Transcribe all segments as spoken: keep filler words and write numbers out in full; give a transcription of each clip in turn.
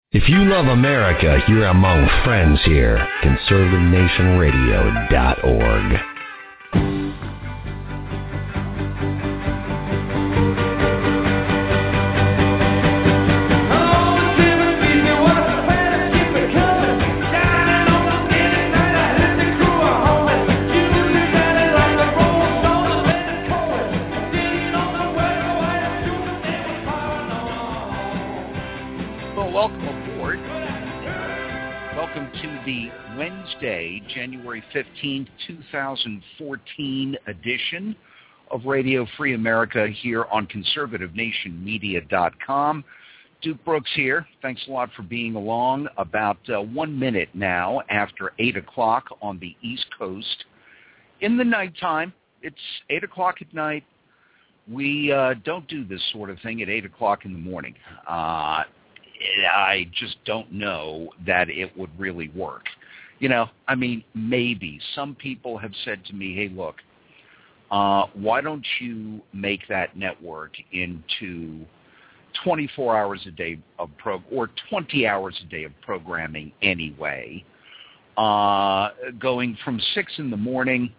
If you love America, you're among friends here. conservative nation radio dot org. Wednesday, January fifteenth, twenty fourteen edition of Radio Free America here on conservative nation media dot com. Duke Brooks here. Thanks a lot for being along. About uh, one minute now after eight o'clock on the East Coast. In the nighttime, it's eight o'clock at night. We uh, don't do this sort of thing at eight o'clock in the morning. Uh, I just don't know that it would really work. You know, I mean, maybe. Some people have said to me, hey, look, uh, why don't you make that network into twenty-four hours a day of pro or twenty hours a day of programming anyway, uh, going from six in the morning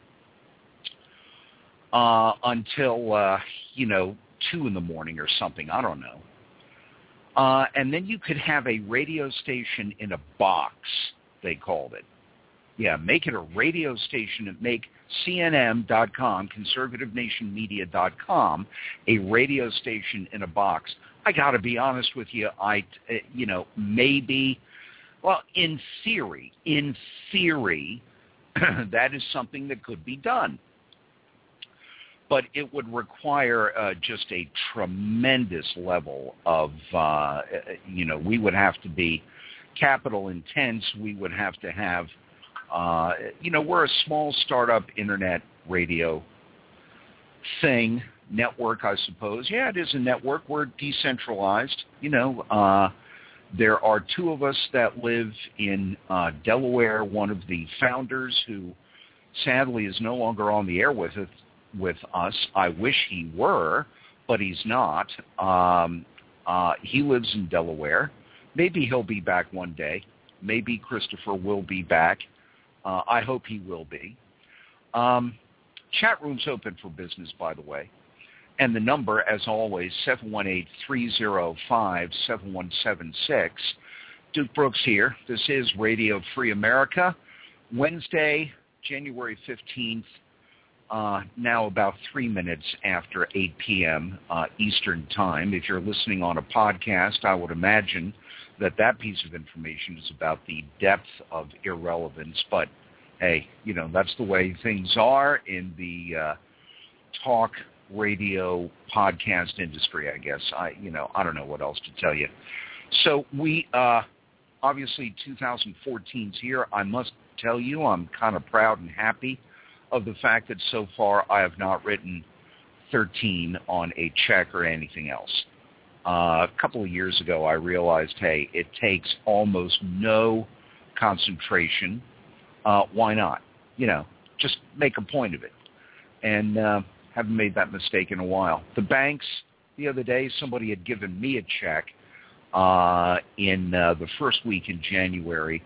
uh, until, uh, you know, two in the morning or something. I don't know. Uh, and then you could have a radio station in a box, they called it. Yeah, make it a radio station and make C N M dot com, conservative nation media dot com, a radio station in a box. I got to be honest with you, I, you know, maybe, well, in theory, in theory, that is something that could be done. But it would require uh, just a tremendous level of, uh, you know, we would have to be capital intense. We would have to have, uh, you know, we're a small startup internet radio thing, network, I suppose. Yeah, it is a network. We're decentralized. You know, uh, there are two of us that live in uh, Delaware. One of the founders who sadly is no longer on the air with us. with us. I wish he were, but he's not. Um, uh, he lives in Delaware. Maybe he'll be back one day. Maybe Christopher will be back. Uh, I hope he will be. Um, chat room's open for business, by the way. And the number, as always, seven one eight, three oh five, seven one seven six. Duke Brooks here. This is Radio Free America. Wednesday, January fifteenth. Uh, now about three minutes after eight p.m. Uh, Eastern Time. If you're listening on a podcast, I would imagine that that piece of information is about the depth of irrelevance. But, hey, you know, that's the way things are in the uh, talk radio podcast industry, I guess. I, you know, I don't know what else to tell you. So we, uh, obviously, twenty fourteen's here. I must tell you, I'm kind of proud and happy of the fact that so far I have not written thirteen on a check or anything else. Uh, a couple of years ago, I realized, hey, it takes almost no concentration. Uh, why not? You know, just make a point of it. And uh, haven't made that mistake in a while. The banks, the other day, somebody had given me a check uh, in uh, the first week in January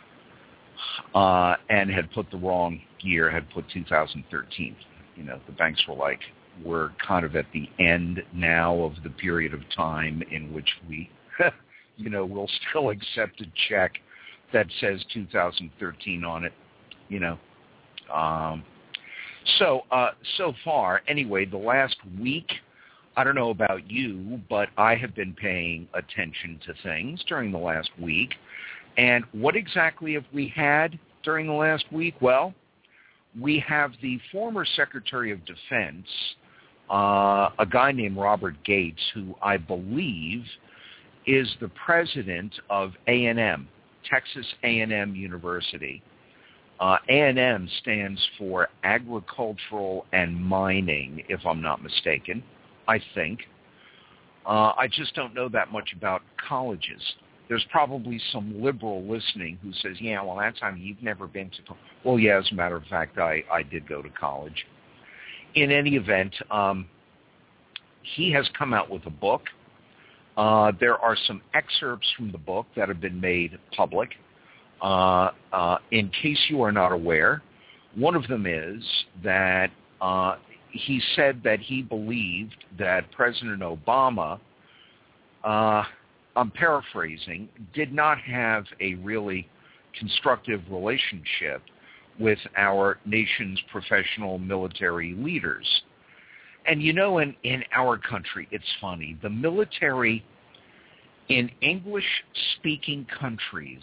uh, and had put the wrong year, had put two thousand thirteen. You know, the banks were like, we're kind of at the end now of the period of time in which we, you know, will still accept a check that says two thousand thirteen on it, you know. Um, so, uh, so far, anyway, the last week, I don't know about you, but I have been paying attention to things during the last week. And what exactly have we had during the last week? Well, we have the former Secretary of Defense, uh, a guy named Robert Gates, who I believe is the president of A and M, Texas A and M University. Uh, A and M stands for Agricultural and Mining, if I'm not mistaken, I think. Uh, I just don't know that much about colleges. There's probably some liberal listening who says, yeah, well, that's how you've never been to college. Well, yeah, as a matter of fact, I, I did go to college. In any event, um, he has come out with a book Uh, there are some excerpts from the book that have been made public. Uh, uh, in case you are not aware, one of them is that uh, he said that he believed that President Obama, uh, I'm paraphrasing, did not have a really constructive relationship with our nation's professional military leaders. And you know, in, in our country, it's funny, the military in English-speaking countries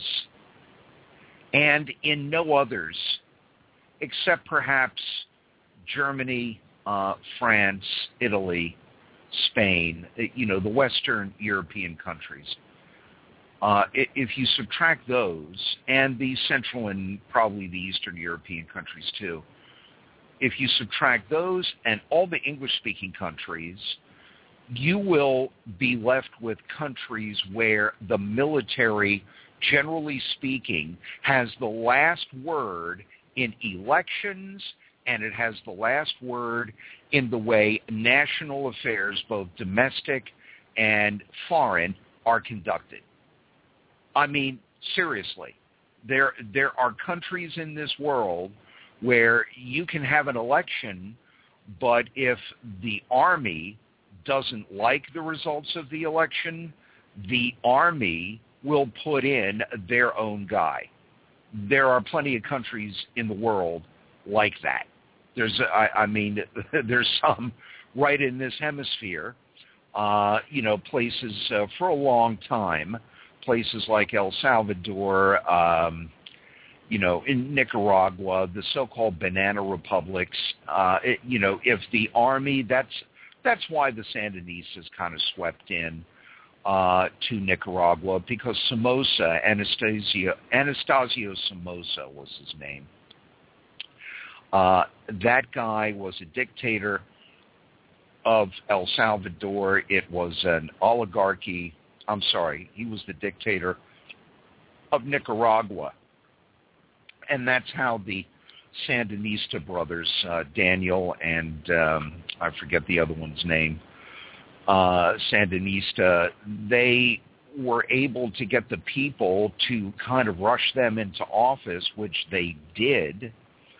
and in no others, except perhaps Germany, uh, France, Italy, Spain, you know, the Western European countries. Uh, if you subtract those, and the Central and probably the Eastern European countries too, if you subtract those and all the English-speaking countries, you will be left with countries where the military, generally speaking, has the last word in elections, and it has the last word in the way national affairs, both domestic and foreign, are conducted. I mean, seriously, there there are countries in this world where you can have an election, but if the army doesn't like the results of the election, the army will put in their own guy. There are plenty of countries in the world like that. There's, I, I mean, there's some right in this hemisphere, uh, you know, places uh, for a long time, places like El Salvador, um, you know, in Nicaragua, the so-called banana republics, uh, it, you know, if the army, that's that's why the Sandinistas kind of swept in uh, to Nicaragua, because Somoza, Anastasio, Anastasio Somoza was his name. Uh, that guy was a dictator of El Salvador. It was an oligarchy. I'm sorry, he was the dictator of Nicaragua. And that's how the Sandinista brothers, uh, Daniel and um, I forget the other one's name, uh, Sandinista, they were able to get the people to kind of rush them into office, which they did,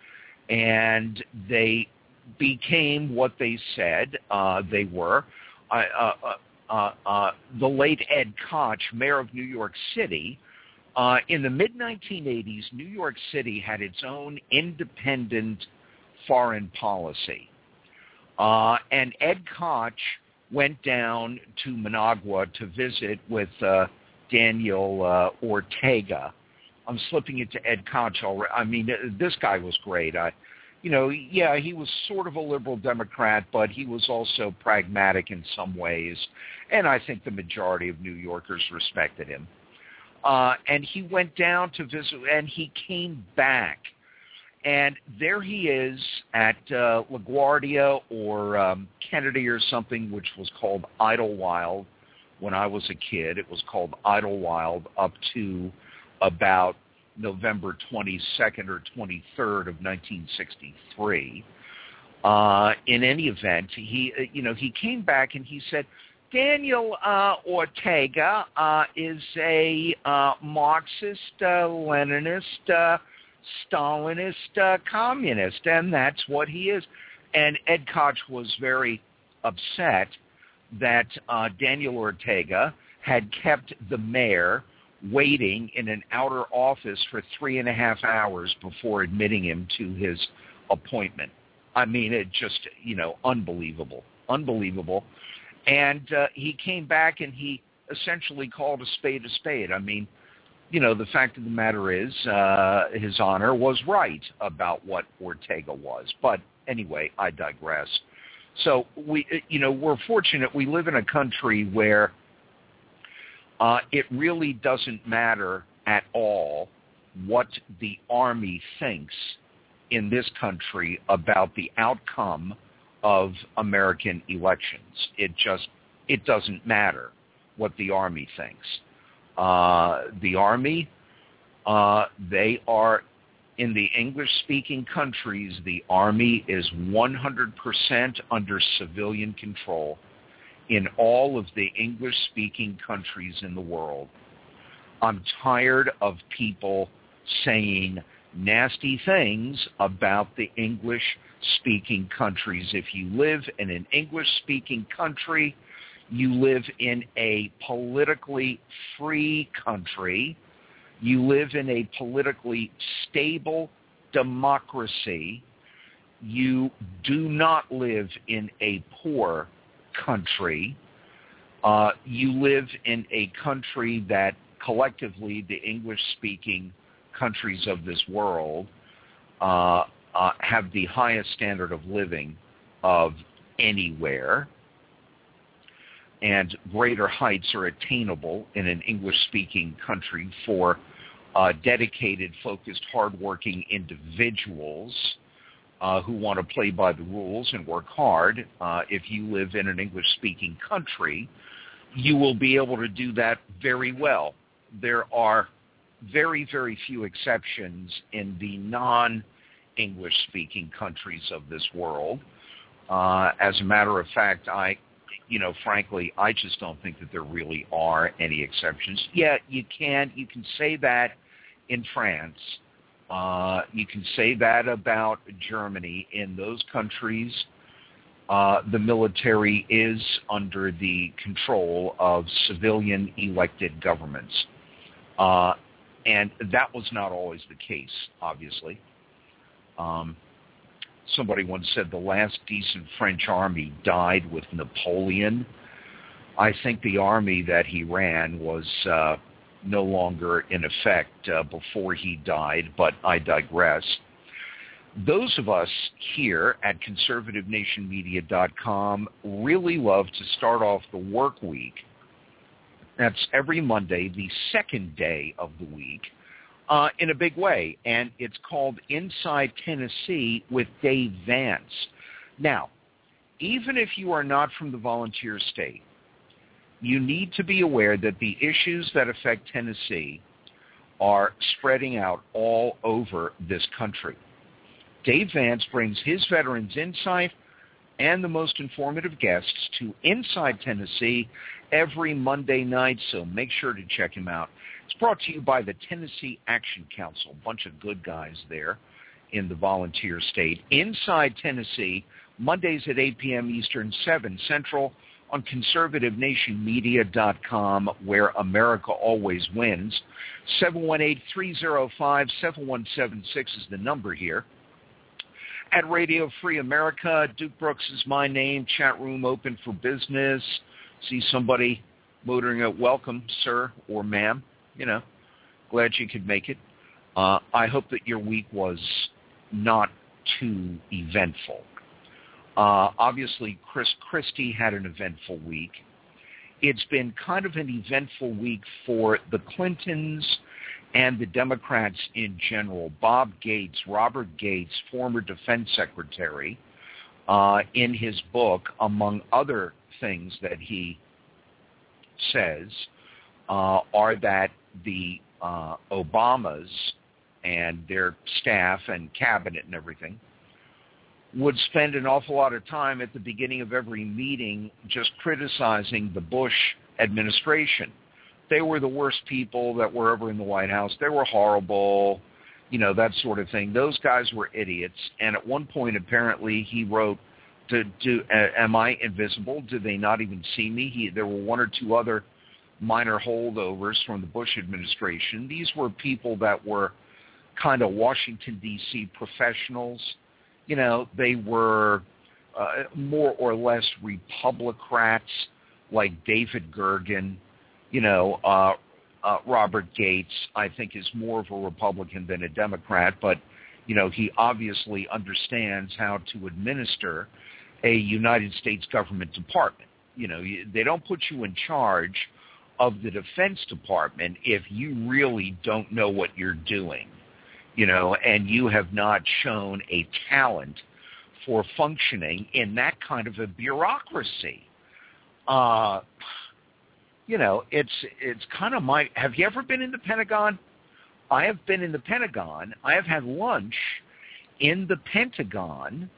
and they became what they said uh, they were. Uh, uh, uh, uh, the late Ed Koch, mayor of New York City, Uh, in the mid nineteen eighties, New York City had its own independent foreign policy. Uh, and Ed Koch went down to Managua to visit with uh, Daniel uh, Ortega. I'm slipping it to Ed Koch already. I mean, this guy was great. I, you know, yeah, he was sort of a liberal Democrat, but he was also pragmatic in some ways. And I think the majority of New Yorkers respected him. Uh, and he went down to visit, and he came back. And there he is at uh, LaGuardia or um, Kennedy or something, which was called Idlewild when I was a kid. It was called Idlewild up to about November twenty-second or twenty-third of nineteen sixty-three. Uh, in any event, he, you know, he came back and he said, Daniel uh, Ortega uh, is a uh, Marxist, uh, Leninist, uh, Stalinist uh, communist, and that's what he is. And Ed Koch was very upset that uh, Daniel Ortega had kept the mayor waiting in an outer office for three and a half hours before admitting him to his appointment. I mean, it just, you know, unbelievable, unbelievable. And uh, he came back and he essentially called a spade a spade. I mean, you know, the fact of the matter is uh, His Honor was right about what Ortega was. But anyway, I digress. So, we, you know, we're fortunate we live in a country where uh, it really doesn't matter at all what the Army thinks in this country about the outcome of American elections. It just, it doesn't matter what the Army thinks. Uh, the Army, uh, they are, in the English-speaking countries, the Army is one hundred percent under civilian control. in all of the English-speaking countries in the world. I'm tired of people saying nasty things about the English-speaking countries. If you live in an English-speaking country, you live in a politically free country. You live in a politically stable democracy. You do not live in a poor country. Uh, you live in a country that collectively the English-speaking countries of this world uh, uh, have the highest standard of living of anywhere, and greater heights are attainable in an English-speaking country for uh, dedicated, focused, hardworking individuals uh, who want to play by the rules and work hard. Uh, if you live in an English-speaking country, you will be able to do that very well. There are very, very few exceptions in the non-English-speaking countries of this world. Uh, as a matter of fact, I You know, frankly, I just don't think that there really are any exceptions. Yeah, you can. You can say that in France. Uh, you can say that about Germany. In those countries, uh, the military is under the control of civilian elected governments. Uh, and that was not always the case, obviously. Um Somebody once said the last decent French army died with Napoleon. I think the army that he ran was uh, no longer in effect uh, before he died, but I digress. Those of us here at conservative nation media dot com really love to start off the work week. That's every Monday, the second day of the week, Uh, in a big way, and it's called Inside Tennessee with Dave Vance. Now, even if you are not from the volunteer state, you need to be aware that the issues that affect Tennessee are spreading out all over this country. Dave Vance brings his veterans' insight and the most informative guests to Inside Tennessee every Monday night, so make sure to check him out. It's brought to you by the Tennessee Action Council, a bunch of good guys there in the volunteer state. Inside Tennessee, Mondays at eight p.m. Eastern, seven Central, on conservative nation media dot com, where America always wins. seven one eight, three oh five, seven one seven six is the number here. At Radio Free America, Duke Brooks is my name. Chat room open for business. See somebody motoring out, welcome, sir or ma'am. You know, glad you could make it. Uh, I hope that your week was not too eventful. Uh, obviously, Chris Christie had an eventful week. It's been kind of an eventful week for the Clintons and the Democrats in general. Bob Gates, Robert Gates, former defense secretary, uh, in his book, among other things that he says, uh, are that the uh, Obamas and their staff and cabinet and everything would spend an awful lot of time at the beginning of every meeting just criticizing the Bush administration. They were the worst people that were ever in the White House. They were horrible, you know, that sort of thing. Those guys were idiots. And at one point, apparently, he wrote, do, do, uh, am I invisible? Do they not even see me? He, there were one or two other minor holdovers from the Bush administration. These were people that were kind of Washington, D C professionals. You know, they were uh, more or less Republicrats like David Gergen. You know, uh, uh, Robert Gates, I think, is more of a Republican than a Democrat, but, you know, he obviously understands how to administer a United States government department. You know, they don't put you in charge of the Defense Department if you really don't know what you're doing, you know, and you have not shown a talent for functioning in that kind of a bureaucracy. Uh, you know, it's it's kind of my, have you ever been in the Pentagon? I have been in the Pentagon. I have had lunch in the Pentagon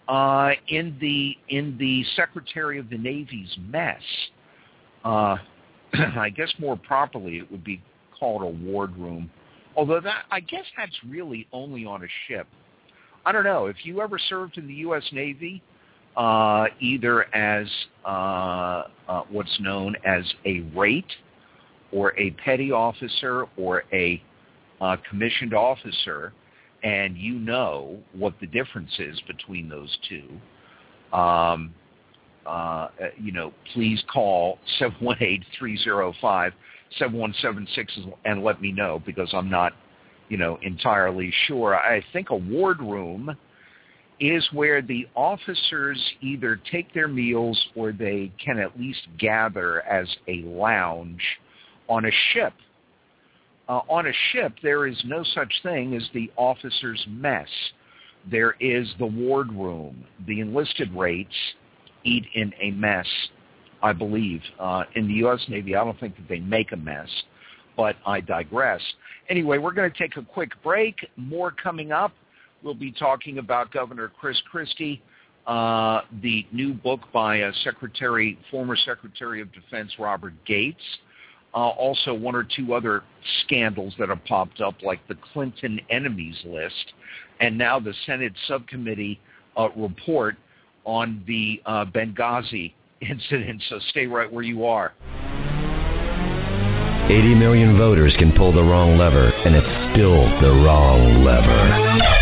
uh, in the in the Secretary of the Navy's mess, uh, I guess more properly it would be called a wardroom. Although that, I guess that's really only on a ship. I don't know. If you ever served in the U S Navy, uh, either as uh, uh, what's known as a rate or a petty officer or a uh, commissioned officer, and you know what the difference is between those two, um, uh, you know, please call seven one eight, three oh five, seven one seven six and let me know, because I'm not, you know, entirely sure. I think a wardroom is where the officers either take their meals or they can at least gather as a lounge on a ship. Uh, on a ship, there is no such thing as the officer's mess. There is the wardroom. The enlisted rates eat in a mess, I believe. Uh, in the U S Navy, I don't think that they make a mess, but I digress. Anyway, we're going to take a quick break. More coming up. We'll be talking about Governor Chris Christie, uh, the new book by uh, Secretary, former Secretary of Defense Robert Gates. Uh, also, one or two other scandals that have popped up, like the Clinton enemies list, and now the Senate subcommittee uh, report on the uh, Benghazi incident. So stay right where you are. eighty million voters can pull the wrong lever, and it's still the wrong lever.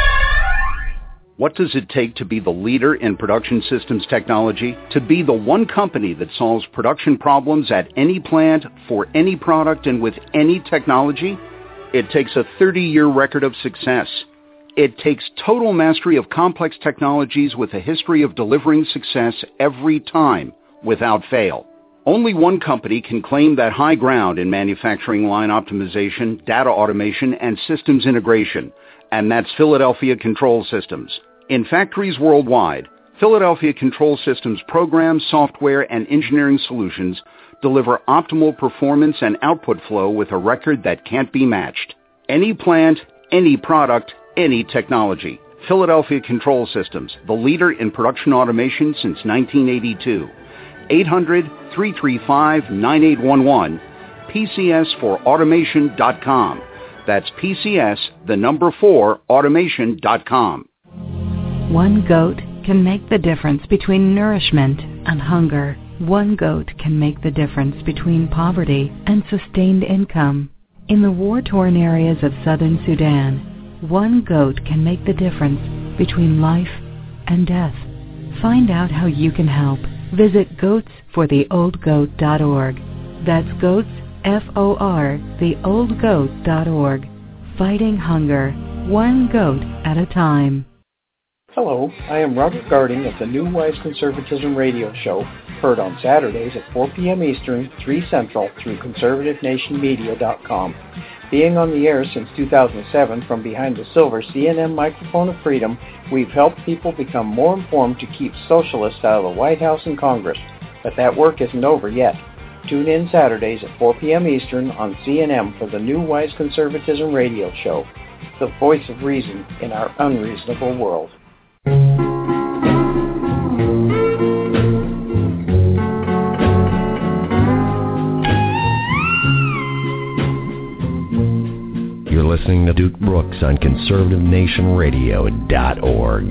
What does it take to be the leader in production systems technology? To be the one company that solves production problems at any plant, for any product, and with any technology? It takes a thirty-year record of success. It takes total mastery of complex technologies with a history of delivering success every time, without fail. Only one company can claim that high ground in manufacturing line optimization, data automation, and systems integration, and that's Philadelphia Control Systems. In factories worldwide, Philadelphia Control Systems programs, software, and engineering solutions deliver optimal performance and output flow with a record that can't be matched. Any plant, any product, any technology. Philadelphia Control Systems, the leader in production automation since nineteen eighty-two. eight hundred, three three five, nine eight one one, P C S for automation dot com. That's P C S, the number four, automation dot com. One goat can make the difference between nourishment and hunger. One goat can make the difference between poverty and sustained income. In the war-torn areas of southern Sudan, one goat can make the difference between life and death. Find out how you can help. Visit goats for the old goat dot org. That's goats, F O R, the old goat dot org. Fighting hunger, one goat at a time. Hello, I am Robert Garding of the New Wise Conservatism radio show, heard on Saturdays at four p.m. Eastern, three Central, through conservative nation media dot com. Being on the air since two thousand seven from behind the silver C N M microphone of freedom, we've helped people become more informed to keep socialists out of the White House and Congress. But that work isn't over yet. Tune in Saturdays at four p.m. Eastern on C N M for the New Wise Conservatism radio show, the voice of reason in our unreasonable world. You're listening to Duke Brooks on conservative nation radio dot org.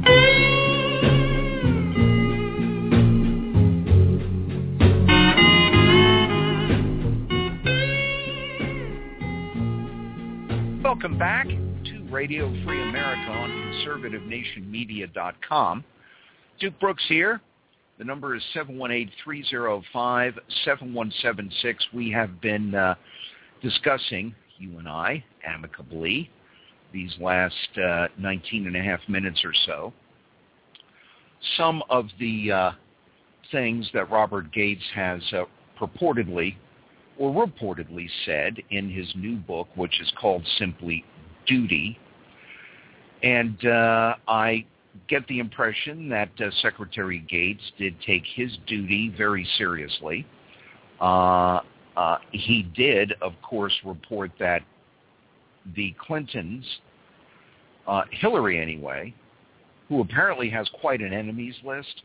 Welcome back to Radio Free America on conservative nation media dot com. Duke Brooks here. The number is seven one eight, three oh five, seven one seven six. We have been uh, discussing, you and I, amicably, these last uh, nineteen and a half minutes or so, some of the uh, things that Robert Gates has uh, purportedly or reportedly said in his new book, which is called simply Duty. And uh, I get the impression that uh, Secretary Gates did take his duty very seriously. Uh, uh, he did, of course, report that the Clintons, uh, Hillary anyway, who apparently has quite an enemies list.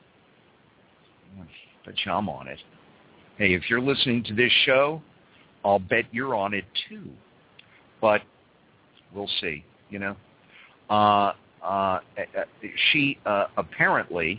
Bet you I'm on it. Hey, if you're listening to this show, I'll bet you're on it too. But we'll see, you know. Uh, uh, she uh, apparently,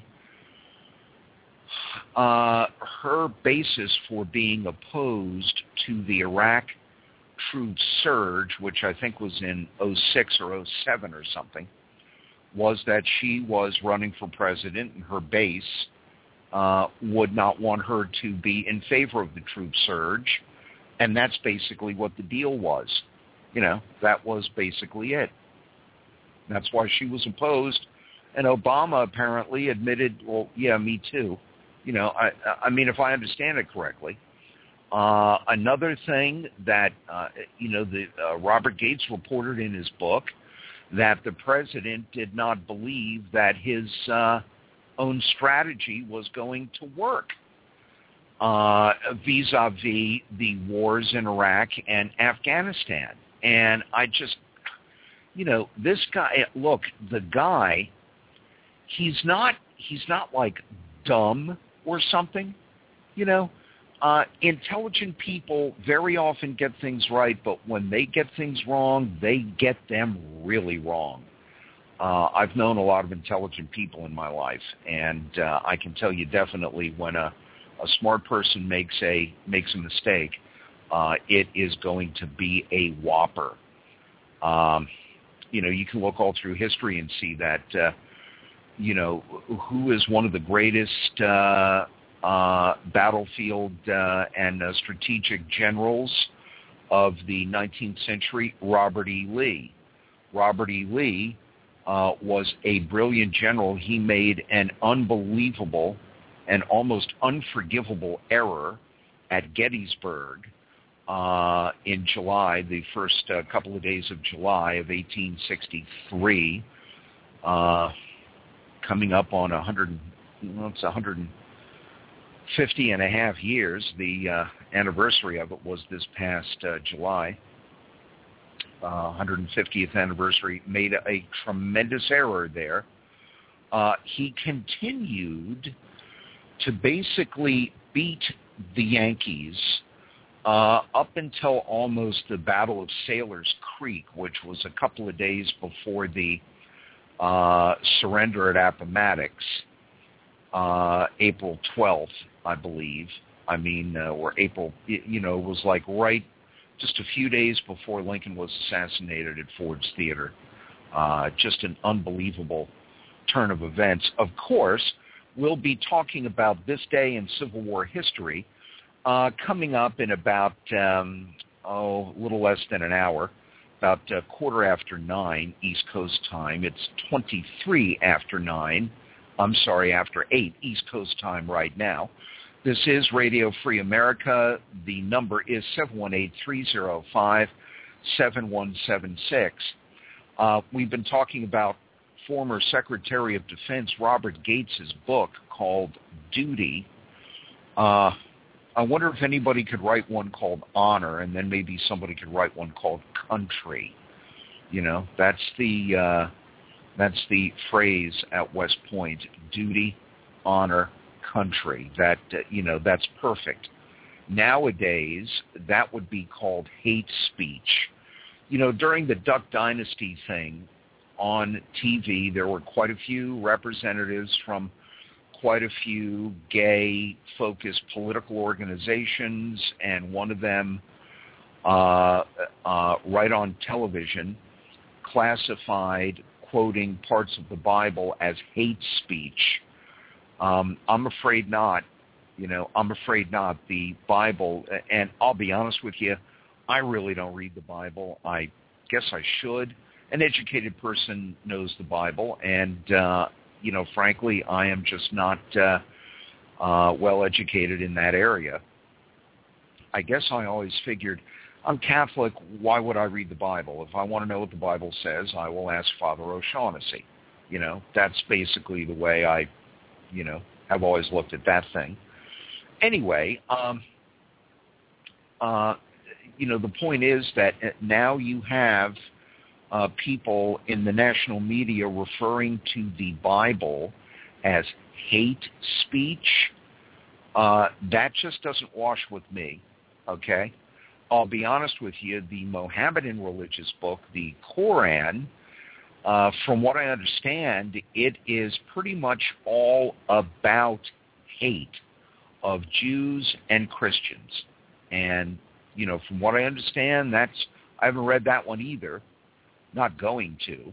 uh, her basis for being opposed to the Iraq troop surge, which I think was in oh six or oh seven or something, was that she was running for president and her base uh, would not want her to be in favor of the troop surge. And that's basically what the deal was. You know, that was basically it. That's why she was opposed. And Obama apparently admitted, well, yeah, me too. You know, I, I mean, if I understand it correctly. Uh, another thing that, uh, you know, the uh, Robert Gates reported in his book that the president did not believe that his uh, own strategy was going to work uh, vis-a-vis the wars in Iraq and Afghanistan. And I just, you know, this guy, look, the guy, he's not, he's not like dumb or something, you know. Uh, intelligent people very often get things right, but when they get things wrong, they get them really wrong. Uh, I've known a lot of intelligent people in my life, and uh, I can tell you definitely when a, a smart person makes a makes a mistake, uh, it is going to be a whopper. Um, you know, you can look all through history and see that, uh, you know, who is one of the greatest uh, uh, battlefield uh, and uh, strategic generals of the nineteenth century? Robert E. Lee. Robert E. Lee uh, was a brilliant general. He made an unbelievable and almost unforgivable error at Gettysburg uh, in July, the first uh, couple of days of July of eighteen sixty-three, uh, coming up on one hundred, well, it's one hundred fifty and a half years. The uh, anniversary of it was this past uh, July. Uh, one hundred fiftieth anniversary, made a, a tremendous error there. Uh, he continued to basically beat the Yankees uh, up until almost the Battle of Sailor's Creek, which was a couple of days before the uh, surrender at Appomattox, uh, April twelfth, I believe. I mean, uh, or April, you know, it was like right just a few days before Lincoln was assassinated at Ford's Theater. Uh, just an unbelievable turn of events. Of course, we'll be talking about this day in Civil War history uh, coming up in about, um, oh, a little less than an hour, about a quarter after nine East Coast time. It's twenty-three after nine. I'm sorry, after eight East Coast time right now. This is Radio Free America. The number is seven one eight, three oh five, seven one seven six. Uh, we've been talking about former Secretary of Defense Robert Gates' book called Duty. Uh, I wonder if anybody could write one called Honor, and then maybe somebody could write one called Country. You know, that's the uh, that's the phrase at West Point: duty, honor, country. That uh, you know, that's perfect. Nowadays, that would be called hate speech. You know, during the Duck Dynasty thing on T V, there were quite a few representatives from quite a few gay-focused political organizations, and one of them, uh, uh, right on television, classified quoting parts of the Bible as hate speech. Um, I'm afraid not. You know, I'm afraid not. The Bible, and I'll be honest with you, I really don't read the Bible. I guess I should. An educated person knows the Bible, and, uh, you know, frankly, I am just not uh, uh, well educated in that area. I guess I always figured, I'm Catholic, why would I read the Bible? If I want to know what the Bible says, I will ask Father O'Shaughnessy. You know, that's basically the way I, you know, have always looked at that thing. Anyway, um, uh, you know, the point is that now you have uh, people in the national media referring to the Bible as hate speech, uh, that just doesn't wash with me, okay? I'll be honest with you, the Mohammedan religious book, the Quran, uh, from what I understand, it is pretty much all about hate of Jews and Christians. And, you know, from what I understand, that's, I haven't read that one either, not going to.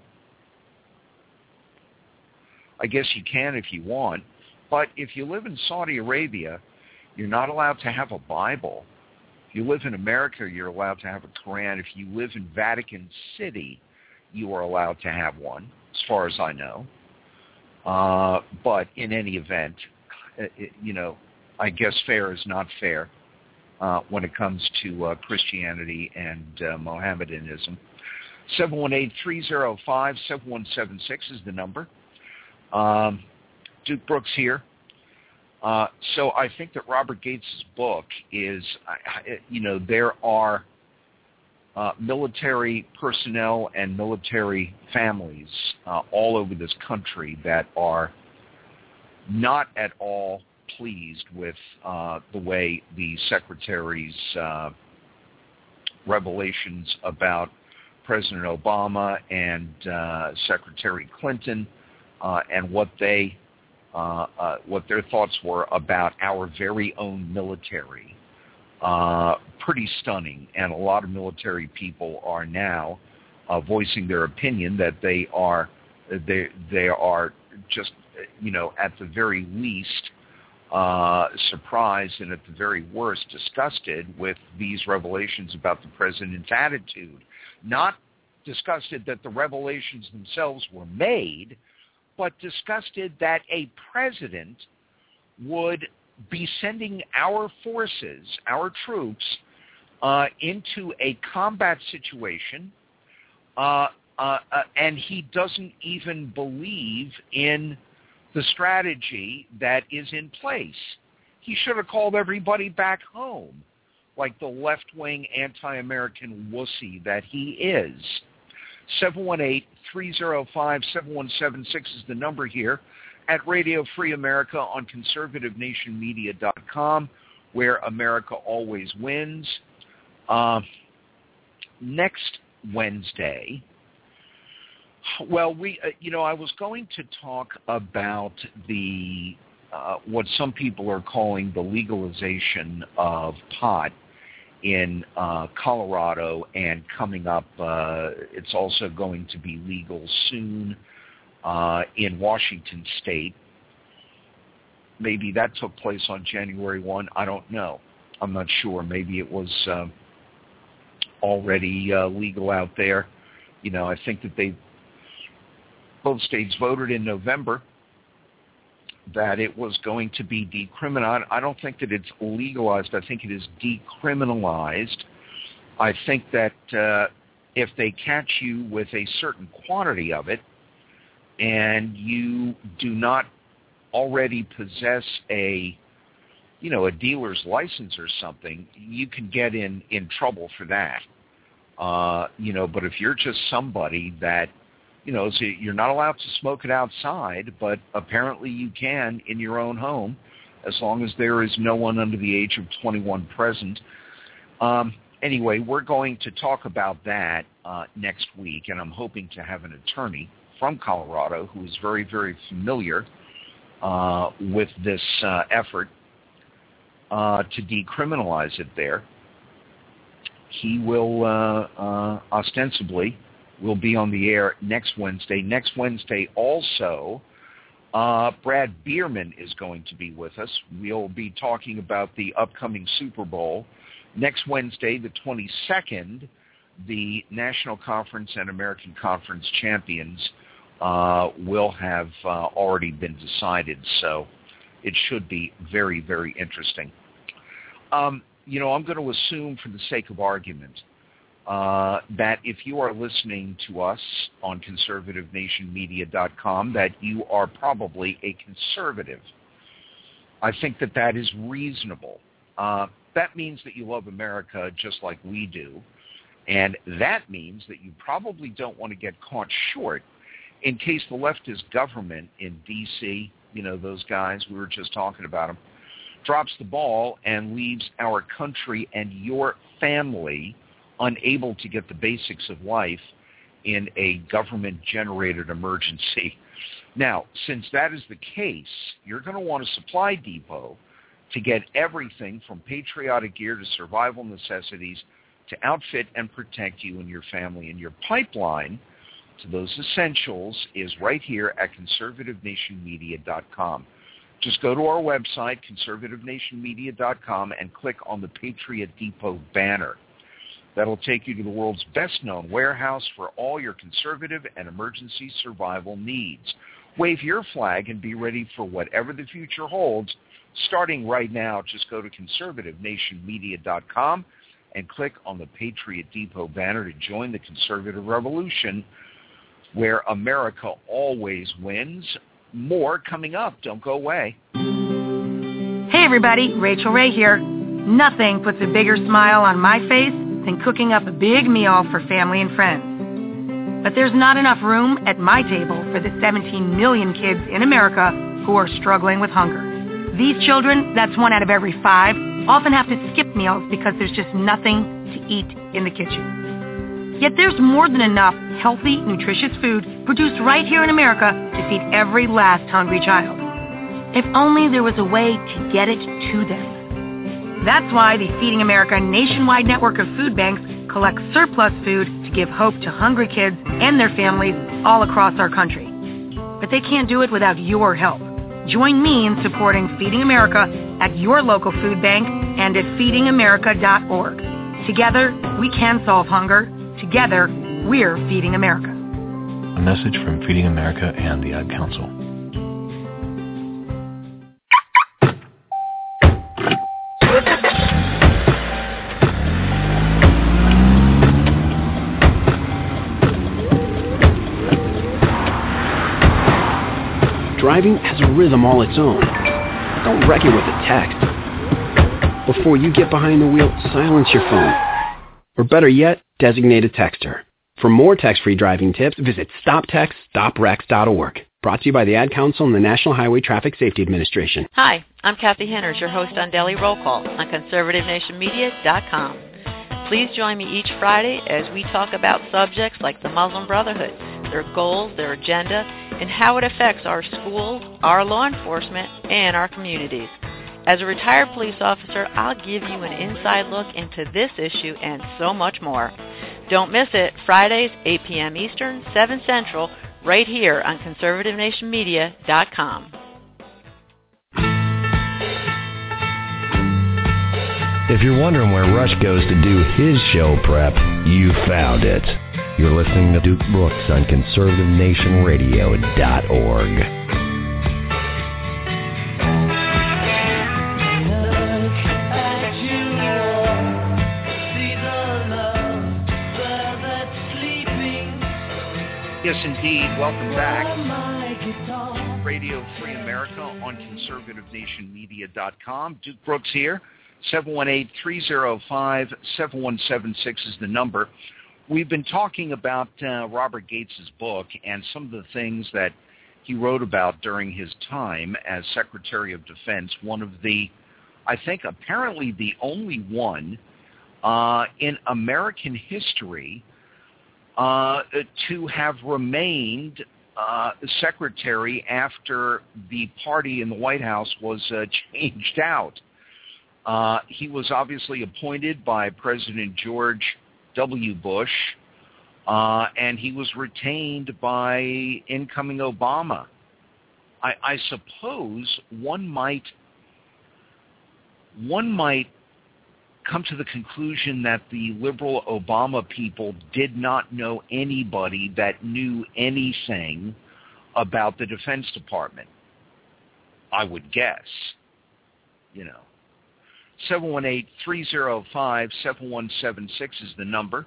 I guess you can if you want, but if you live in Saudi Arabia, you're not allowed to have a Bible. If you live in America, you're allowed to have a Quran. If you live in Vatican City, you are allowed to have one, as far as I know. Uh, but in any event, it, you know, I guess fair is not fair uh, when it comes to uh, Christianity and uh, Mohammedanism. seven one eight, three oh five, seven one seven six is the number. Um, Duke Brooks here. Uh, so I think that Robert Gates' book is, you know, there are uh, military personnel and military families uh, all over this country that are not at all pleased with uh, the way the Secretary's uh, revelations about President Obama and uh, Secretary Clinton uh, and what they Uh, uh, what their thoughts were about our very own military. Uh, pretty stunning, and a lot of military people are now uh, voicing their opinion that they are they they are just, you know, at the very least uh, surprised and at the very worst disgusted with these revelations about the president's attitude. Not disgusted that the revelations themselves were made, but disgusted that a president would be sending our forces, our troops, uh, into a combat situation, uh, uh, uh, and he doesn't even believe in the strategy that is in place. He should have called everybody back home, like the left-wing anti-American wussy that he is. seven one eight, three oh five, seven one seven six is the number here at Radio Free America on conservative nation media dot com, where America always wins. Uh, next Wednesday, well, we, uh, you know, I was going to talk about the uh, what some people are calling the legalization of pot in uh, Colorado, and coming up, uh, it's also going to be legal soon uh, in Washington State. Maybe that took place on January first. I don't know. I'm not sure. Maybe it was uh, already uh, legal out there. You know, I think that they, both states voted in November that it was going to be decriminalized. I don't think that it's legalized. I think it is decriminalized. I think that uh, if they catch you with a certain quantity of it and you do not already possess a, you know, a dealer's license or something, you can get in, in trouble for that. Uh, you know, but if you're just somebody that, you know, so you're not allowed to smoke it outside, but apparently you can in your own home, as long as there is no one under the age of twenty-one present. Um, anyway, we're going to talk about that uh, next week, and I'm hoping to have an attorney from Colorado who is very, very familiar uh, with this uh, effort uh, to decriminalize it there. He will uh, uh, ostensibly will be on the air next Wednesday. Next Wednesday also, uh, Brad Bierman is going to be with us. We'll be talking about the upcoming Super Bowl. Next Wednesday, the twenty-second, the National Conference and American Conference champions uh, will have uh, already been decided, so it should be very, very interesting. Um, you know, I'm going to assume for the sake of argument Uh, that if you are listening to us on conservative nation media dot com, that you are probably a conservative. I think that that is reasonable. Uh, that means that you love America just like we do, And that means that you probably don't want to get caught short in case the leftist government in D C, you know, those guys, we were just talking about them, drops the ball and leaves our country and your family unable to get the basics of life in a government-generated emergency. Now, since that is the case, you're going to want a supply depot to get everything from patriotic gear to survival necessities to outfit and protect you and your family. And your pipeline to those essentials is right here at conservative nation media dot com. Just go to our website, conservative nation media dot com, and click on the Patriot Depot banner. That'll take you to the world's best-known warehouse for all your conservative and emergency survival needs. Wave your flag and be ready for whatever the future holds. Starting right now, just go to conservative nation media dot com and click on the Patriot Depot banner to join the conservative revolution where America always wins. More coming up. Don't go away. Hey, everybody. Rachel Ray here. Nothing puts a bigger smile on my face than cooking up a big meal for family and friends. But there's not enough room at my table for the seventeen million kids in America who are struggling with hunger. These children, that's one out of every five, often have to skip meals because there's just nothing to eat in the kitchen. Yet there's more than enough healthy, nutritious food produced right here in America to feed every last hungry child. If only there was a way to get it to them. That's why the Feeding America nationwide network of food banks collects surplus food to give hope to hungry kids and their families all across our country. But they can't do it without your help. Join me in supporting Feeding America at your local food bank and at feeding america dot org. Together, we can solve hunger. Together, we're Feeding America. A message from Feeding America and the Ad Council. Driving has a rhythm all its own. Don't wreck it with a text. Before you get behind the wheel, silence your phone. Or better yet, designate a texter. For more text-free driving tips, visit stop text stop wrecks dot org. Brought to you by the Ad Council and the National Highway Traffic Safety Administration. Hi, I'm Kathy Henners, your host on Daily Roll Call on conservative nation media dot com. Please join me each Friday as we talk about subjects like the Muslim Brotherhood, their goals, their agenda, and how it affects our schools, our law enforcement, and our communities. As a retired police officer, I'll give you an inside look into this issue and so much more. Don't miss it, Fridays, eight p.m. Eastern, seven Central, right here on conservative nation media dot com. If you're wondering where Rush goes to do his show prep, you found it. You're listening to Duke Brooks on conservative nation radio dot org. Yes, indeed. Welcome back. Radio Free America on conservative nation media dot com. Duke Brooks here. seven one eight, three oh five, seven one seven six is the number. We've been talking about uh, Robert Gates' book and some of the things that he wrote about during his time as Secretary of Defense. One of the, I think, apparently the only one uh, in American history uh, to have remained uh, secretary after the party in the White House was uh, changed out. Uh, he was obviously appointed by President George W. Bush, uh, and he was retained by incoming Obama. I, I suppose one might one might come to the conclusion that the liberal Obama people did not know anybody that knew anything about the Defense Department. I would guess, you know. seven one eight, three oh five, seven one seven six is the number.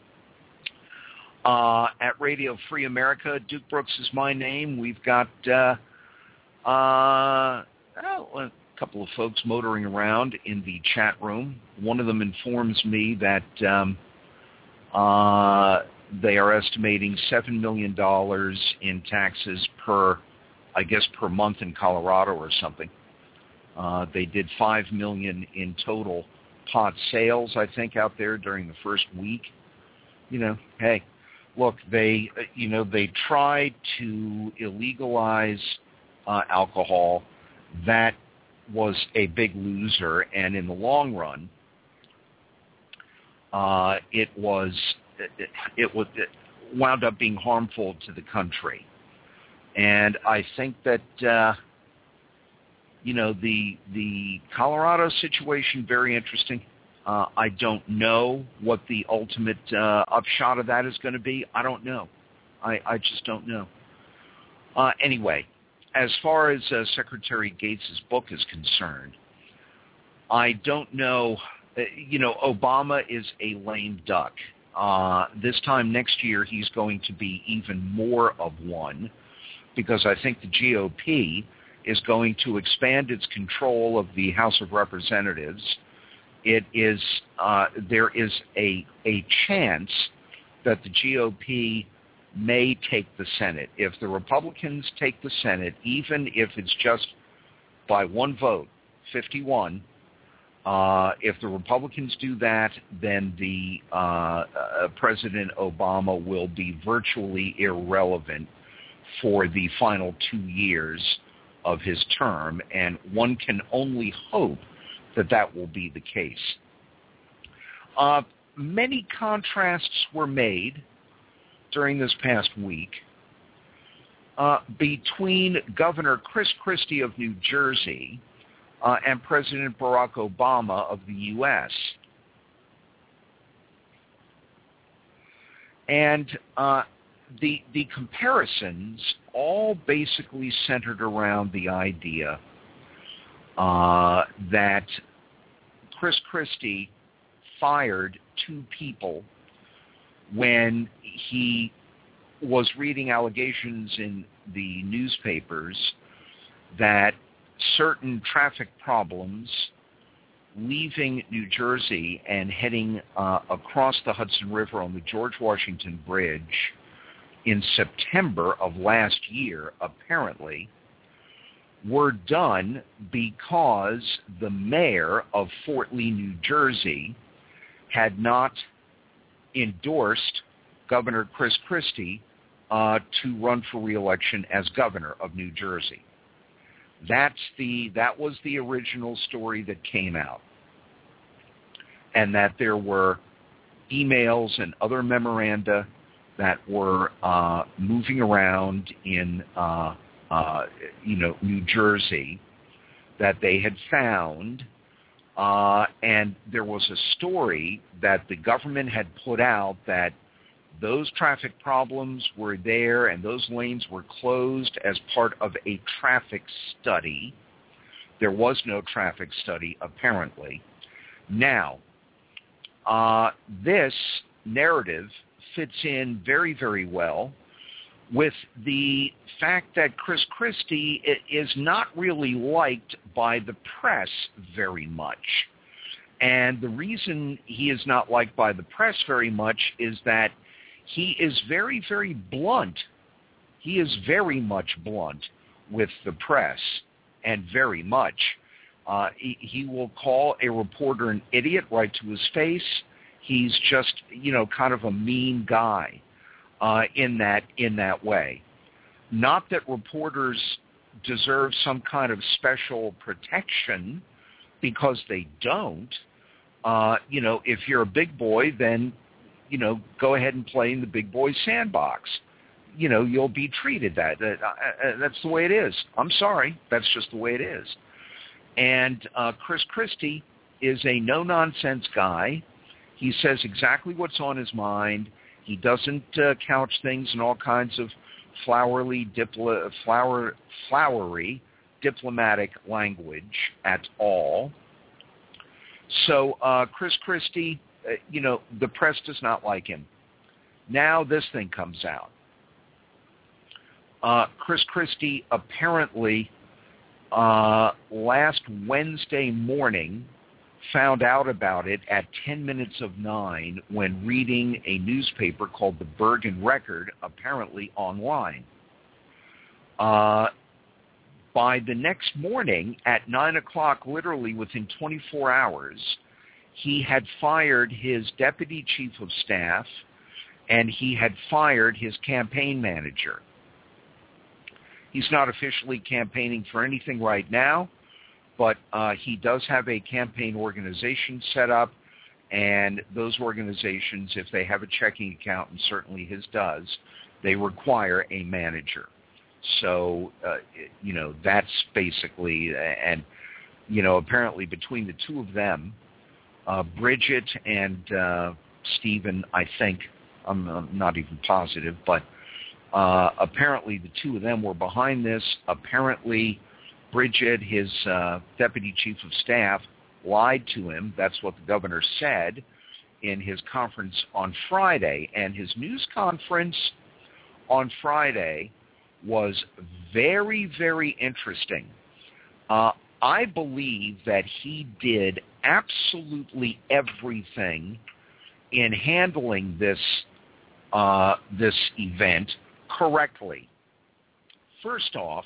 Uh, at Radio Free America, Duke Brooks is my name. We've got uh, uh, oh, a couple of folks motoring around in the chat room. One of them informs me that um, Uh, they are estimating seven million dollars in taxes per, I guess, per month in Colorado or something. Uh, they did five million dollars in total pot sales, I think, out there during the first week. You know, hey, look, they, you know, they tried to illegalize uh, alcohol. That was a big loser, and in the long run, uh, it was it, it was it wound up being harmful to the country. And I think that uh, you know the the Colorado situation, very interesting. Uh, I don't know what the ultimate uh, upshot of that is going to be. I don't know. I, I just don't know. Uh, anyway, as far as uh, Secretary Gates' book is concerned, I don't know. Uh, you know, Obama is a lame duck. Uh, this time next year, he's going to be even more of one, because I think the G O P is going to expand its control of the House of Representatives. It is uh, there is a a chance that the G O P may take the Senate. If the Republicans take the Senate, even if it's just by one vote, fifty-one, uh, if the Republicans do that, then the uh, uh, President Obama will be virtually irrelevant for the final two years of his term, and one can only hope that that will be the case. Uh, many contrasts were made during this past week uh, between Governor Chris Christie of New Jersey uh, and President Barack Obama of the U S And uh, the the comparisons all basically centered around the idea uh, that Chris Christie fired two people when he was reading allegations in the newspapers that certain traffic problems leaving New Jersey and heading uh, across the Hudson River on the George Washington Bridge in September of last year, apparently, were done because the mayor of Fort Lee, New Jersey, had not endorsed Governor Chris Christie uh, to run for re-election as governor of New Jersey. That's the that was the original story that came out, and that there were emails and other memoranda that were uh, moving around in uh, uh, you know New Jersey that they had found, uh, and there was a story that the government had put out that those traffic problems were there and those lanes were closed as part of a traffic study. There was no traffic study, apparently. Now, uh, this narrative fits in very, very well with the fact that Chris Christie is not really liked by the press very much. And the reason he is not liked by the press very much is that he is very, very blunt. He is very much blunt with the press, and very much. Uh, he, he will call a reporter an idiot right to his face. He's just, you know, kind of a mean guy uh, in that in that way. Not that reporters deserve some kind of special protection, because they don't. Uh, you know, if you're a big boy, then you know, go ahead and play in the big boy sandbox. You know, you'll be treated that. that uh, that's the way it is. I'm sorry. That's just the way it is. And uh, Chris Christie is a no-nonsense guy. He says exactly what's on his mind. He doesn't uh, couch things in all kinds of flowery, diplo- flower, flowery diplomatic language at all. So uh, Chris Christie, Uh, you know, the press does not like him. Now this thing comes out. Uh, Chris Christie apparently uh, last Wednesday morning found out about it at ten minutes of nine when reading a newspaper called the Bergen Record, apparently online. Uh, by the next morning at nine o'clock, literally within twenty-four hours, he had fired his deputy chief of staff and he had fired his campaign manager. He's not officially campaigning for anything right now, but uh, he does have a campaign organization set up, and those organizations, if they have a checking account, and certainly his does, they require a manager. So, uh, you know, that's basically, and, you know, apparently between the two of them, uh, Bridget and uh, Stephen, I think, I'm, I'm not even positive, but uh, apparently the two of them were behind this. Apparently Bridget, his uh, deputy chief of staff, lied to him. That's what the governor said in his conference on Friday. And his news conference on Friday was very, very interesting. Uh, I believe that he did absolutely everything in handling this uh, this event correctly. First off,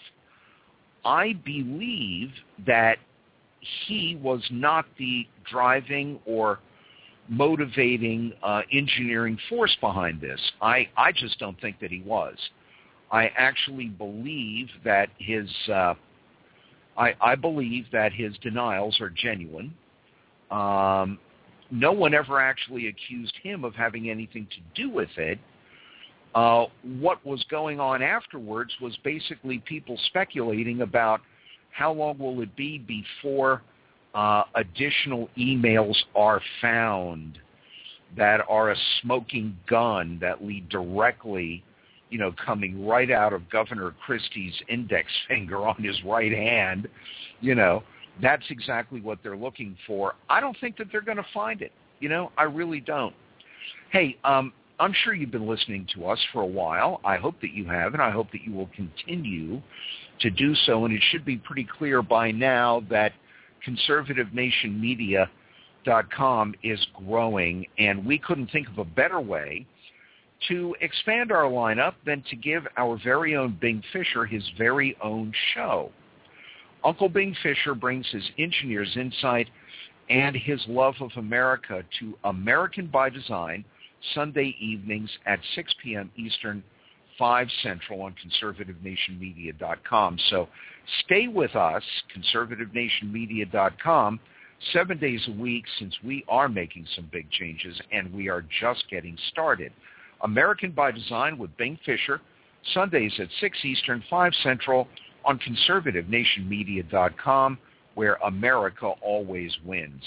I believe that he was not the driving or motivating uh, engineering force behind this. I, I just don't think that he was. I actually believe that his uh, I, I believe that his denials are genuine. Um, no one ever actually accused him of having anything to do with it. Uh, what was going on afterwards was basically people speculating about how long will it be before uh, additional emails are found that are a smoking gun that lead directly, you know, coming right out of Governor Christie's index finger on his right hand. You know, that's exactly what they're looking for. I don't think that they're going to find it. You know, I really don't. Hey, um, I'm sure you've been listening to us for a while. I hope that you have, and I hope that you will continue to do so. And it should be pretty clear by now that conservative nation media dot com is growing, and we couldn't think of a better way to expand our lineup than to give our very own Bing Fisher his very own show. Uncle Bing Fisher brings his engineer's insight and his love of America to American by Design Sunday evenings at six p.m. Eastern, five Central on conservative nation media dot com. So stay with us, conservative nation media dot com, seven days a week, since we are making some big changes and we are just getting started. American by Design with Bing Fisher, Sundays at six Eastern, five Central on conservative nation media dot com, where America always wins.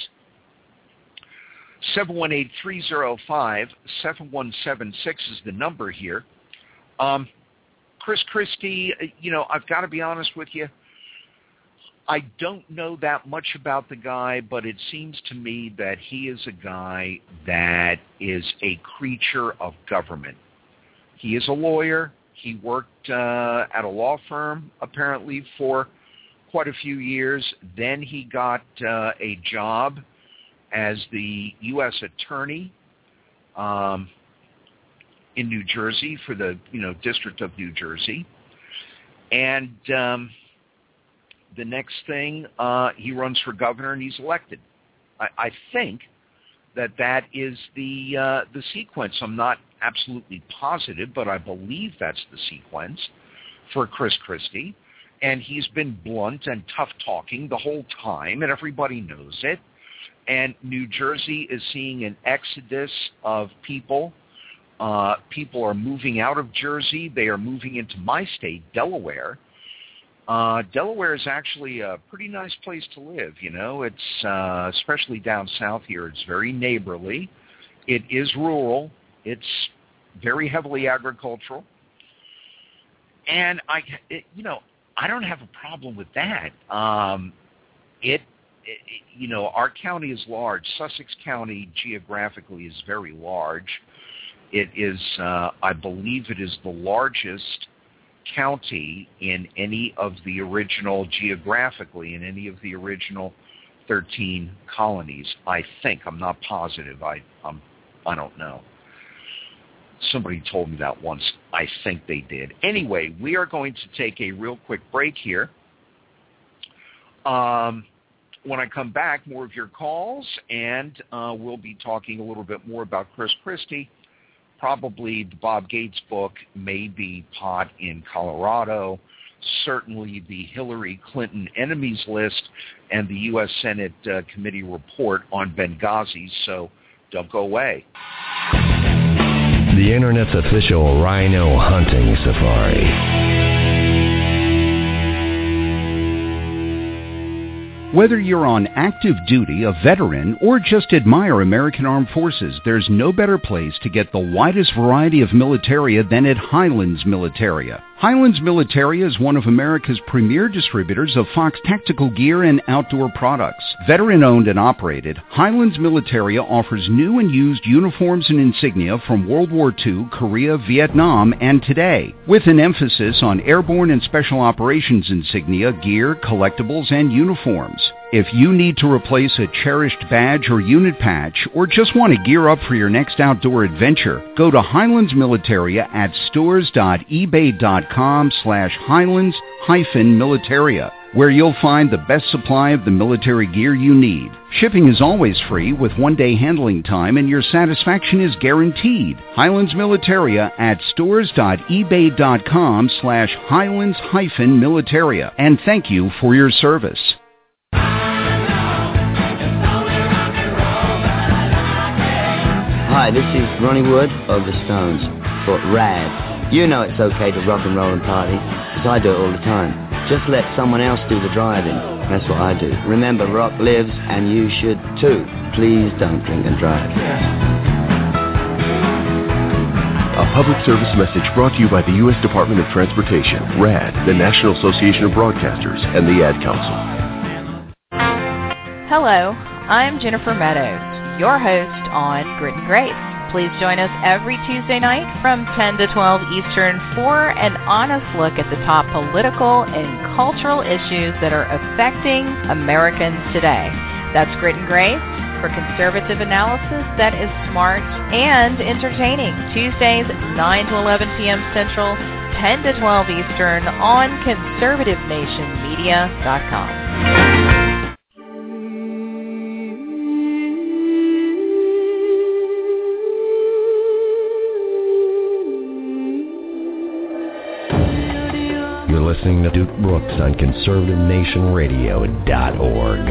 seven one eight, three oh five, seven one seven six is the number here. Um, Chris Christie, you know, I've got to be honest with you. I don't know that much about the guy, but it seems to me that he is a guy that is a creature of government. He is a lawyer. He worked uh, at a law firm, apparently, for quite a few years. Then he got uh, a job as the U S attorney um, in New Jersey for the, you know, District of New Jersey. And um, the next thing, uh, he runs for governor and he's elected. I, I think that that is the uh, the sequence. I'm not absolutely positive, but I believe that's the sequence for Chris Christie. And he's been blunt and tough-talking the whole time, and everybody knows it. And New Jersey is seeing an exodus of people. Uh, people are moving out of Jersey. They are moving into my state, Delaware. Uh, Delaware is actually a pretty nice place to live, you know. It's, uh, especially down south here, it's very neighborly. It is rural. It's very heavily agricultural. And, I, it, you know, I don't have a problem with that. Um, it, it, you know, our county is large. Sussex County geographically is very large. It is, uh, I believe it is the largest county in any of the original, geographically, in any of the original thirteen colonies, I think. I'm not positive. I I'm, I don't know. Somebody told me that once. I think they did. Anyway, we are going to take a real quick break here. Um, when I come back, more of your calls, and uh, we'll be talking a little bit more about Chris Christie. Probably the Bob Gates book, maybe Pot in Colorado, certainly the Hillary Clinton enemies list, and the U S Senate uh, committee report on Benghazi, so don't go away. The Internet's official rhino hunting safari. Whether you're on active duty, a veteran, or just admire American Armed Forces, there's no better place to get the widest variety of militaria than at Highlands Militaria. Highlands Militaria is one of America's premier distributors of Fox tactical gear and outdoor products. Veteran-owned and operated, Highlands Militaria offers new and used uniforms and insignia from World War Two, Korea, Vietnam, and today, with an emphasis on airborne and special operations insignia, gear, collectibles, and uniforms. If you need to replace a cherished badge or unit patch, or just want to gear up for your next outdoor adventure, go to Highlands Militaria at stores.ebay.com slash Highlands hyphen Militaria, where you'll find the best supply of the military gear you need. Shipping is always free with one-day handling time, and your satisfaction is guaranteed. Highlands Militaria at stores.ebay.com slash Highlands hyphen Militaria. And thank you for your service. Hi, this is Ronnie Wood of the Stones for Rad. You know it's okay to rock and roll and party, because I do it all the time. Just let someone else do the driving. That's what I do. Remember, rock lives, and you should too. Please don't drink and drive. A public service message brought to you by the U S Department of Transportation, RAD, the National Association of Broadcasters, and the Ad Council. Hello, I'm Jennifer Meadows, your host on Grit and Grace. Please join us every Tuesday night from ten to twelve Eastern for an honest look at the top political and cultural issues that are affecting Americans today. That's Grit and Grace, for conservative analysis that is smart and entertaining. Tuesdays, nine to eleven p.m. Central, ten to twelve Eastern on conservative nation media dot com. You're listening to Duke Brooks on conservative nation radio dot org.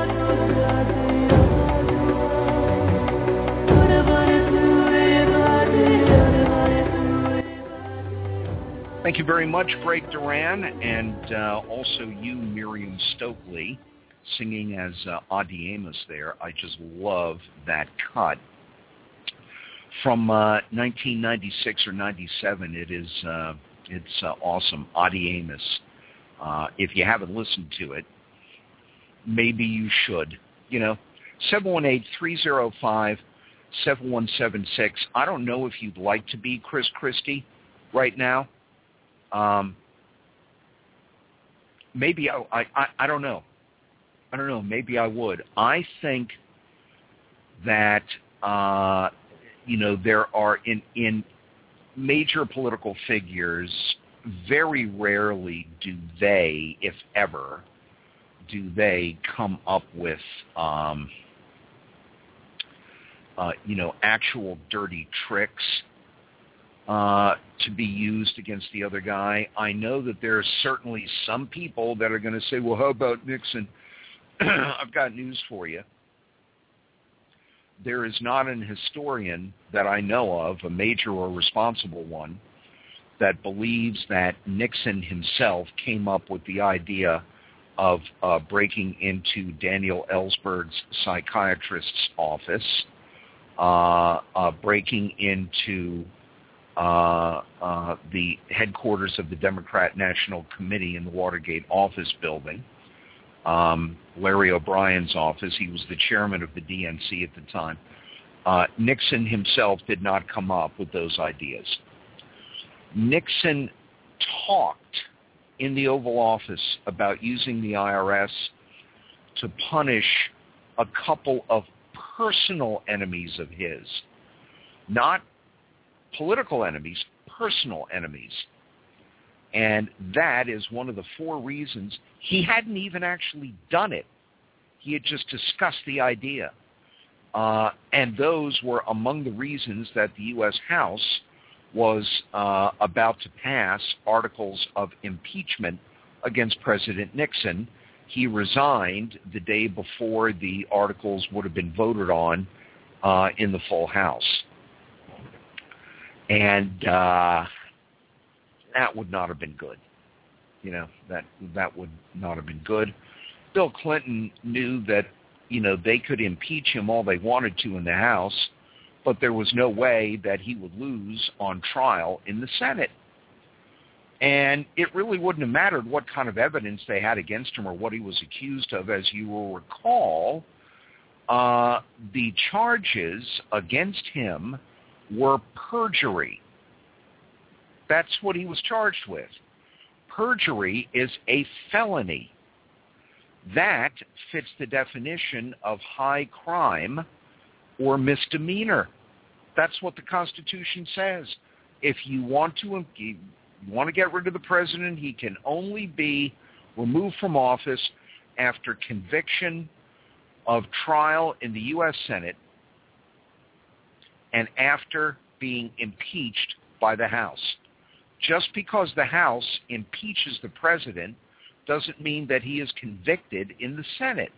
Thank you very much, Greg Duran, and uh, also you, Miriam Stokely, singing as uh, Audie Amos there. I just love that cut. From uh, nineteen ninety-six or ninety-seven, it is... Uh, It's uh, awesome. Audie Amos. Uh, if you haven't listened to it, maybe you should. You know, seven one eight, three oh five, seven one seven six. I don't know if you'd like to be Chris Christie right now. Um, maybe I, I, I don't know. I don't know. Maybe I would. I think that, uh, you know, there are in, in major political figures, very rarely do they, if ever, do they come up with, um, uh, you know, actual dirty tricks uh, to be used against the other guy. I know that there are certainly some people that are going to say, well, how about Nixon? I've got news for you. There is not an historian that I know of, a major or responsible one, that believes that Nixon himself came up with the idea of uh, breaking into Daniel Ellsberg's psychiatrist's office, uh, uh, breaking into uh, uh, the headquarters of the Democrat National Committee in the Watergate office building. Um, Larry O'Brien's office. He was the chairman of the D N C at the time. Uh, Nixon himself did not come up with those ideas. Nixon talked in the Oval Office about using the I R S to punish a couple of personal enemies of his, not political enemies, personal enemies. And that is one of the four reasons. He hadn't even actually done it. He had just discussed the idea. Uh, and those were among the reasons that the U S House was uh, about to pass articles of impeachment against President Nixon. He resigned the day before the articles would have been voted on uh, in the full House. And uh, that would not have been good. You know, that that would not have been good. Bill Clinton knew that, you know, they could impeach him all they wanted to in the House, but there was no way that he would lose on trial in the Senate. And it really wouldn't have mattered what kind of evidence they had against him or what he was accused of. As you will recall, uh, the charges against him were perjury. That's what he was charged with. Perjury is a felony. That fits the definition of high crime or misdemeanor. That's what the Constitution says. If you want to you want to get rid of the president, he can only be removed from office after conviction of trial in the U S Senate and after being impeached by the House. Just because the House impeaches the president doesn't mean that he is convicted in the Senate.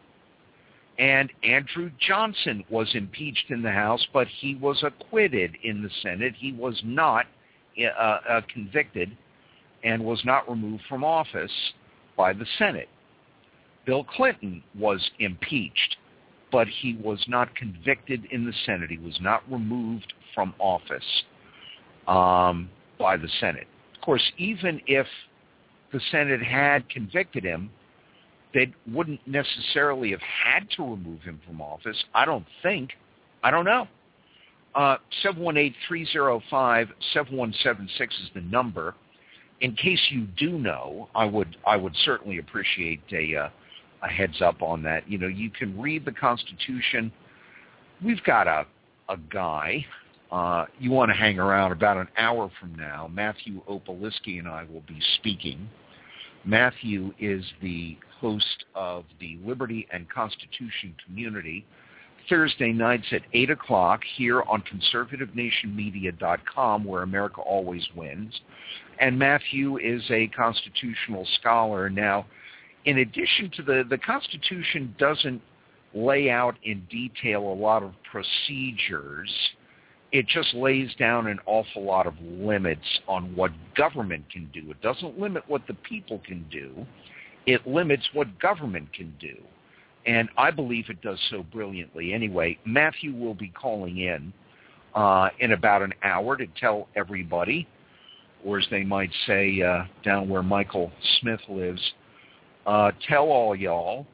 And Andrew Johnson was impeached in the House, but he was acquitted in the Senate. He was not uh, uh, convicted and was not removed from office by the Senate. Bill Clinton was impeached, but he was not convicted in the Senate. He was not removed from office um, by the Senate. Of course, even if the Senate had convicted him, they wouldn't necessarily have had to remove him from office. I don't think. I don't know. Uh, seven one eight, three oh five, seven one seven six is the number. In case you do know, I would I would certainly appreciate a, uh, a heads up on that. You know, you can read the Constitution. We've got a, a guy. Uh, you want to hang around about an hour from now. Matthew Opaliski and I will be speaking. Matthew is the host of the Liberty and Constitution Community, Thursday nights at eight o'clock here on conservative nation media dot com, where America always wins. And Matthew is a constitutional scholar. Now, in addition to the, the Constitution doesn't lay out in detail a lot of procedures. It just lays down an awful lot of limits on what government can do. It doesn't limit what the people can do. It limits what government can do. And I believe it does so brilliantly. Anyway, Matthew will be calling in uh, in about an hour to tell everybody, or as they might say uh, down where Michael Smith lives, uh, tell all y'all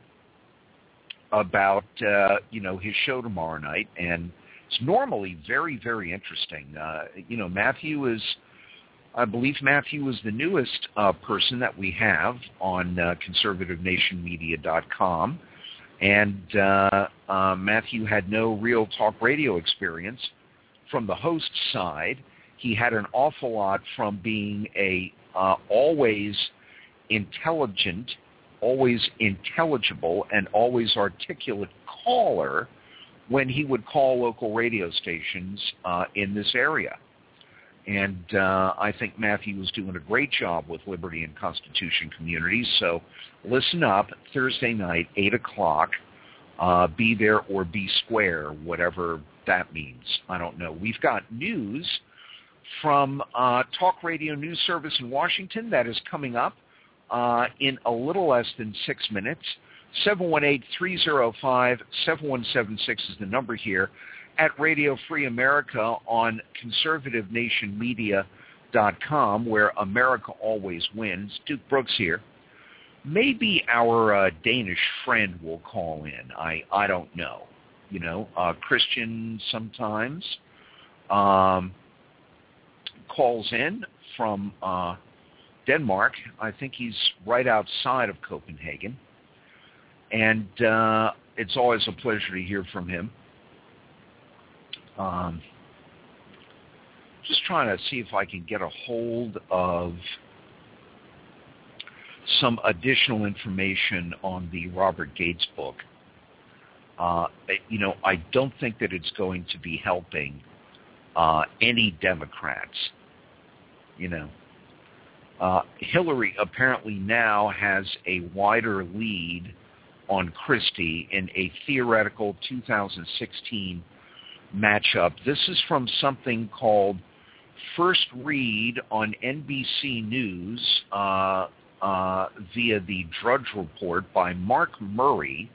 about, uh, you know, his show tomorrow night. And it's normally very, very interesting. Uh, you know, Matthew is, I believe Matthew is the newest uh, person that we have on uh, conservative nation media dot com. And uh, uh, Matthew had no real talk radio experience from the host side. He had an awful lot from being a uh, always intelligent, always intelligible, and always articulate caller when he would call local radio stations uh, in this area. And uh, I think Matthew was doing a great job with Liberty and Constitution Communities. So listen up, Thursday night, eight o'clock. Uh, be there or be square, whatever that means. I don't know. We've got news from uh, Talk Radio News Service in Washington that is coming up uh, in a little less than six minutes. seven one eight, three oh five, seven one seven six is the number here at Radio Free America on conservative nation media dot com, where America always wins. Duke Brooks here. Maybe our uh, Danish friend will call in. I, I don't know. You know, uh, Christian sometimes um, calls in from uh, Denmark. I think he's right outside of Copenhagen. And uh, it's always a pleasure to hear from him. Um, just trying to see if I can get a hold of some additional information on the Robert Gates book. Uh, you know, I don't think that it's going to be helping uh, any Democrats. You know, uh, Hillary apparently now has a wider lead on Christie in a theoretical two thousand sixteen matchup. This is from something called First Read on N B C News uh, uh, via the Drudge Report by Mark Murray.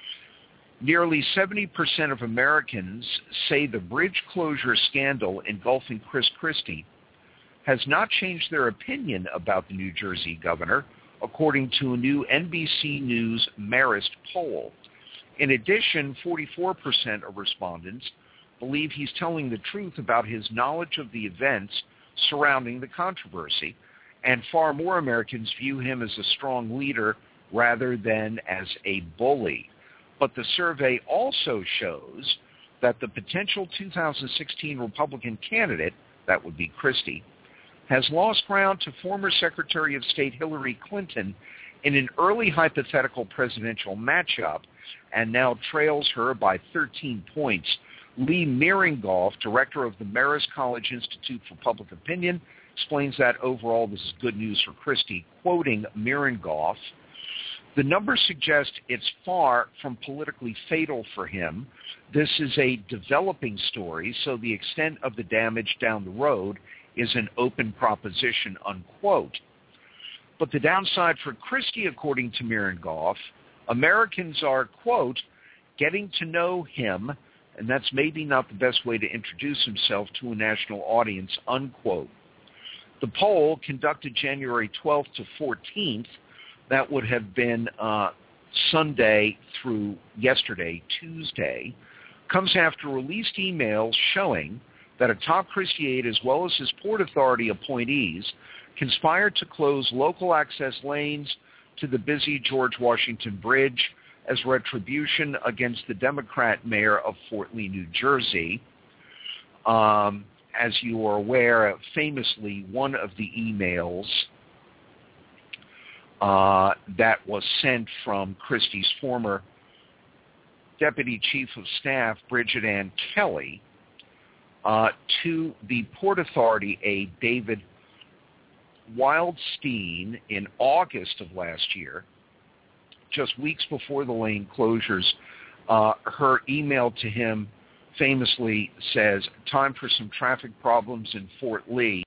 Nearly seventy percent of Americans say the bridge closure scandal engulfing Chris Christie has not changed their opinion about the New Jersey governor, according to a new N B C News Marist poll. In addition, forty-four percent of respondents believe he's telling the truth about his knowledge of the events surrounding the controversy, and far more Americans view him as a strong leader rather than as a bully. But the survey also shows that the potential two thousand sixteen Republican candidate, that would be Christie, has lost ground to former Secretary of State Hillary Clinton in an early hypothetical presidential matchup and now trails her by thirteen points. Lee Miringoff, director of the Marist College Institute for Public Opinion, explains that overall this is good news for Christie. Quoting Miringoff, the numbers suggest it's far from politically fatal for him. This is a developing story, so the extent of the damage down the road is an open proposition, unquote. But the downside for Christie, according to Miringoff, Americans are, quote, getting to know him, and that's maybe not the best way to introduce himself to a national audience, unquote. The poll, conducted January twelfth to fourteenth, that would have been uh, Sunday through yesterday, Tuesday, comes after released emails showing that a top Christie aide as well as his Port Authority appointees conspired to close local access lanes to the busy George Washington Bridge as retribution against the Democrat mayor of Fort Lee, New Jersey. Um, as you are aware, famously, one of the emails uh, that was sent from Christie's former Deputy Chief of Staff, Bridget Ann Kelly, uh, to the Port Authority aide, David Wildstein, in August of last year, just weeks before the lane closures. Uh, her email to him famously says, "Time for some traffic problems in Fort Lee.